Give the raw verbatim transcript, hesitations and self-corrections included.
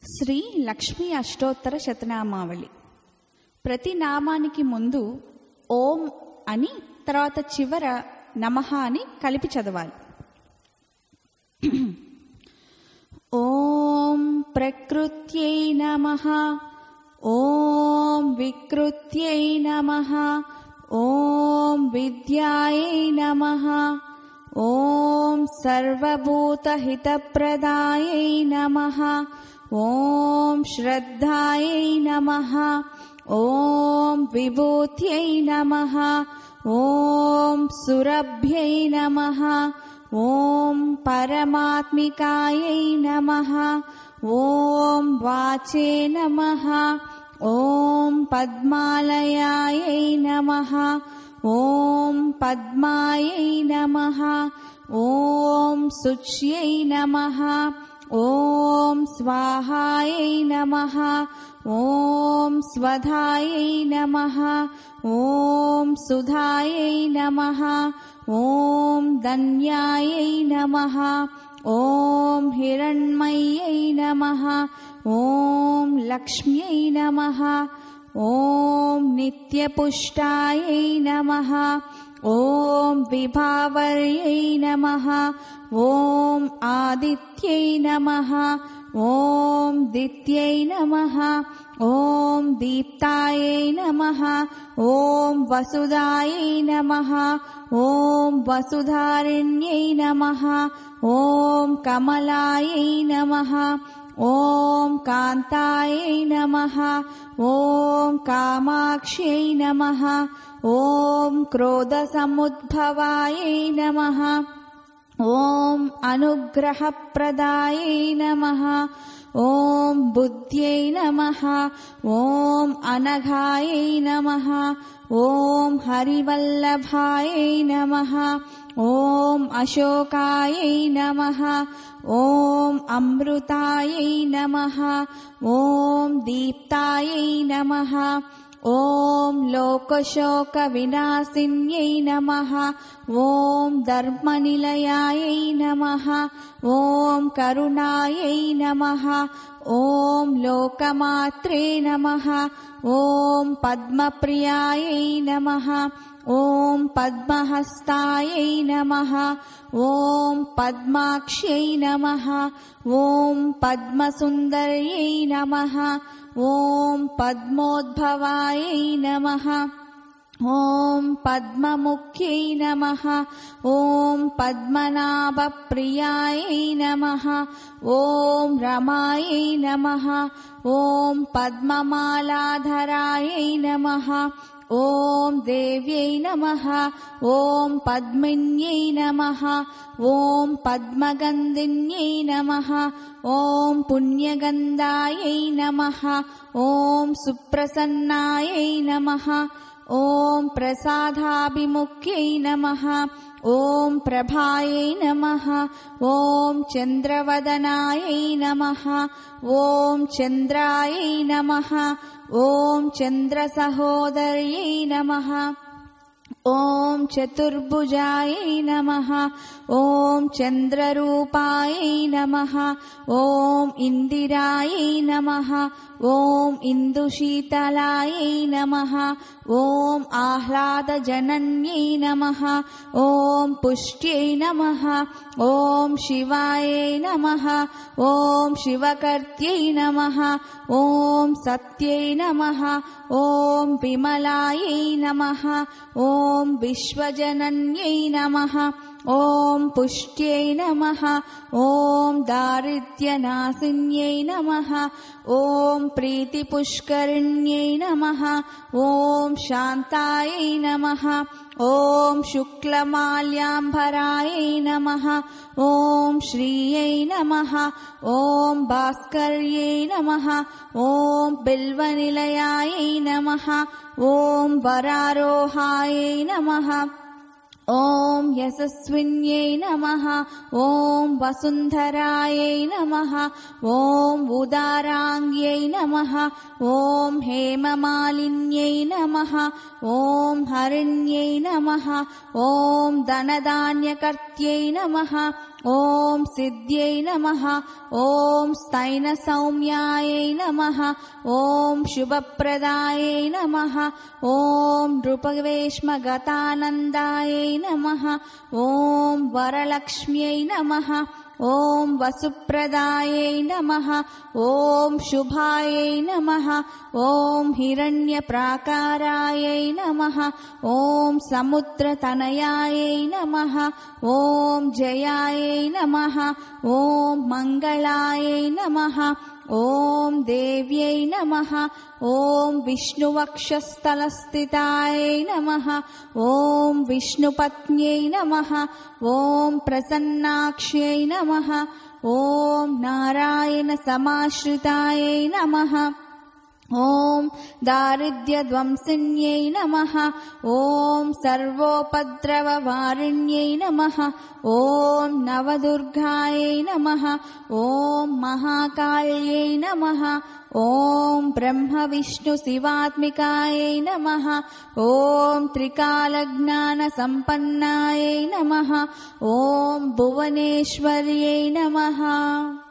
శ్రీ లక్ష్మీ అష్టోత్తర శతనామావళి. ప్రతి నామానికి ముందు ఓం అని, తర్వాత చివర నమః అని కలిపి చదవాలి. ఓం ప్రకృత్యై నమః, ఓం వికృత్యై నమః, ఓం విద్యాయై నమః, ఓం సర్వభూతహితప్రదాయై నమః, ఓం శ్రద్ధాయై నమః, ఓం విభూత్యై నమః, ఓం సురభ్యై నమః, ఓం పరమాత్మికాయై నమః, ఓం వాచే నమః, ఓం పద్మాలయాయై నమః, ఓం పద్మాయై నమః, ఓం శుచ్యై నమః, ఓం స్వాహాయై నమః, ఓం స్వధాయై నమః, ఓం సుధాయై నమః, ఓం ధన్యాయై నమః, ఓం హిరణ్మయ్యై నమః, ఓం లక్ష్మ్యై నమః, ఓం నిత్యపుష్టాయై నమః, ఓం విభావర్యై నమః, ఓం ఆదిత్యై నమః, ఓం దిత్యై నమః, ఓం దీప్తాయై నమః, ఓం వసుధాయై నమః, ఓం వసుధారిణ్యై నమః, ఓం కమలాయై నమః, ఓం కాంతాయై నమః, ఓం కామాక్ష్యై నమః, ఓం క్రోధసముద్భవాయై నమః, ఓం అనుగ్రహప్రదాయై నమః, ఓం బుద్ధ్యై నమః, ఓం అనఘాయై నమః, ఓం హరివల్లభాయై నమః, ఓం అశోకాయై నమః, ఓం అమృతాయై నమః, ఓం దీప్తాయై నమః, ఓం లోకశోక వినాశిన్యై నమః, ఓం ధర్మనిలయాయై నమః, ఓం కరుణాయై నమః, ఓం లోకమాత్రే నమః, ఓం పద్మప్రియాయై నమః, ఓం పద్మహస్తాయై నమః, ఓం పద్మాక్ష్యై నమః, ఓం పద్మసుందర్యై నమః, ఓం పద్మోద్భవాయై నమః, ఓం పద్మముఖ్యై నమః, ఓం పద్మనాభప్రియాయై నమః, ఓం రమాయై నమః, ఓం పద్మమాలాధరాయై నమః, ఓం దేవ్యై నమః, ఓం పద్మిన్యై నమః, ఓం పద్మగంధిన్యై నమః, ఓం పుణ్యగంధాయై నమః, ఓం సుప్రసన్నాయై నమః, ఓం ప్రసాదాభిముఖ్యై నమః, ఓం ప్రభాయై నమః, ఓం చంద్రవదనాయై నమః, ఓం చంద్రాయై నమః, ఓం చంద్రసహోదర్యై నమః, ఓం చతుర్భుజాయై నమః, ఓం చంద్రరూపాయై నమః, ఓం ఇందిరాయై నమః, ఓం ఇందుశీతలాయై నమః, ఓం ఆహ్లాదజనన్యై నమః, ఓం పుష్ట్యై నమః, ఓం శివాయై నమః, ఓం శివకర్త్యై నమః, ఓం సత్యై నమః, ఓం విమలాయై నమః, ఓం విశ్వజనన్యై నమః, ఓం పుష్ట్యై నమః, ఓం దారిద్ర్యనాశిన్యై నమః, ఓం ప్రీతిపుష్కరిణ్యై నమః, ఓం శాంతాయై నమః, ఓం శుక్లమాల్యాంబరాయై నమః, ఓం శ్రీయై నమః, ఓం భాస్కర్యై నమః, ఓం బిల్వనిలయాయై నమః, ఓం వరారోహాయై నమః, ఓం యశస్విన్యై నమః, ఓం వసుంధరాయై నమః, ఓం ఉదారాంగ్యై నమః, ఓం హేమమాలిన్యై నమః, ఓం హరిణ్యై నమః, ఓం ధనధాన్యకర్త్యై నమః, ॐ सिद्ध्यै नमः। ॐ स्थैनसौम्यायै नमः। ॐ शुभप्रदायै नमः। ॐ नृपवेश्मगतानन्दायै नमः। ॐ वरलक्ष्म्यै नमः। ॐ वसुप्रदायै नमः। ॐ शुभायै नमः। ॐ हिरण्यप्राकारायै नमः। ॐ समुद्रतनयायै नमः। ॐ जयायै नमः। ॐ मङ्गलायै नमः। ॐ देव्यै नमः। ॐ विष्णुवक्षस्थलस्थितायै नमः। ॐ विष्णुपत्न्यै नमः। ॐ प्रसन्नाक्ष्यै नमः। ॐ नारायणसमाश्रितायै नमः। ॐ दारिद्र्यध्वंसिन्यै नमः। ॐ सर्वोपद्रववारिण्यै नमः। ॐ नवदुर्गायै नमः। ॐ महाकाल्यै नमः। ॐ ब्रह्मविष्णुशिवात्मिकायै नमः। ॐ त्रिकालज्ञानसम्पन्नायै नमः। ॐ भुवनेश्वर्यै नमः।